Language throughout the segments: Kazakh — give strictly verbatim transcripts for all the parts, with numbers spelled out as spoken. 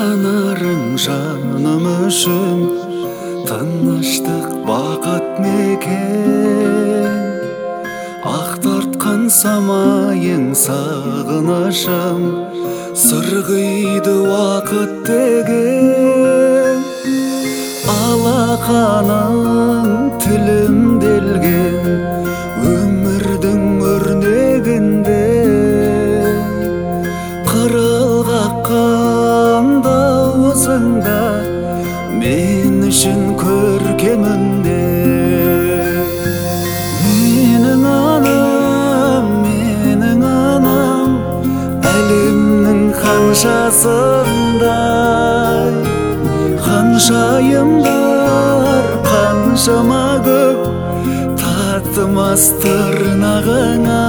жанарың жаным үшін тыныштық бақыт мекен. Ақтартқан самайың сағынышым сырғиды уақыт деген. Алақаның тілімделген өмірдің өрнегінде қырыл қаққан дауысыңда мен үшін көркемінде. Менің анам, менің анам, әлемнің ханшасындай. Ханшайым бар, қаншама көп, татымас тырнағыңа.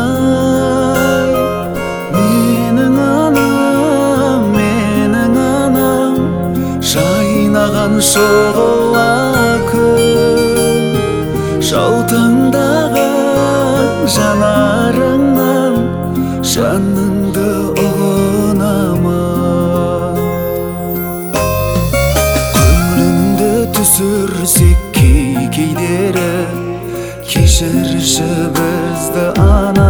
Менің анам, менің анам, жайнаған шұғыла күн. Жаутаңдаған жанарыңнан жаныңды ұғынамын. Көңіліңді түсірсек кей-кейдері, кешірші бізді ана.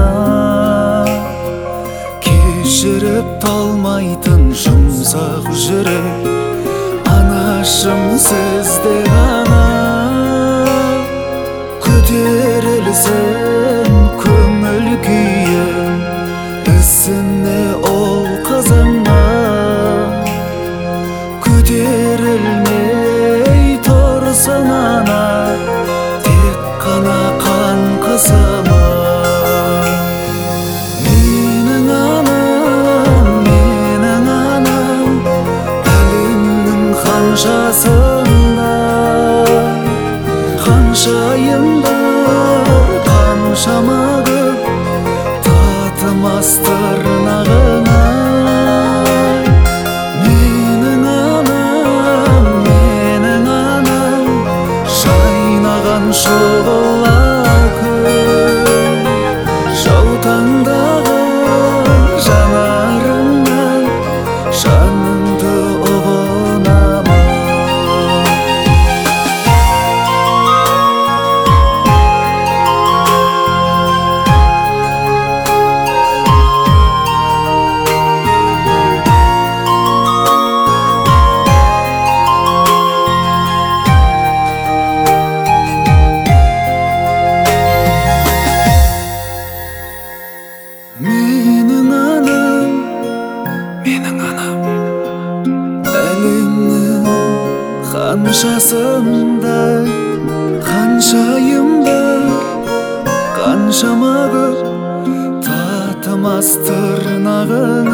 Кешіріп талмайтын жұмсақ жүрек, анашым сізде ғана. Көтерілсін көңіл күйім, ісіне ол қызыңа. Көтерілмей тұрсын ана, тек қана қан қысымы. Менің анам, менің анам, әлемнің ханшасындай. Ханшайым бар, қаншама көп, татымас тырнағыңа. Менің анам, менің анам, жайнаған шұғыла күн. Жаутаңдаған жанарыңнан жаныңды ұғынамын. Менің анам, менің анам, әлемнің ханшасындай. Ханшайым бар, қаншама көп, татымас тырнағыңа.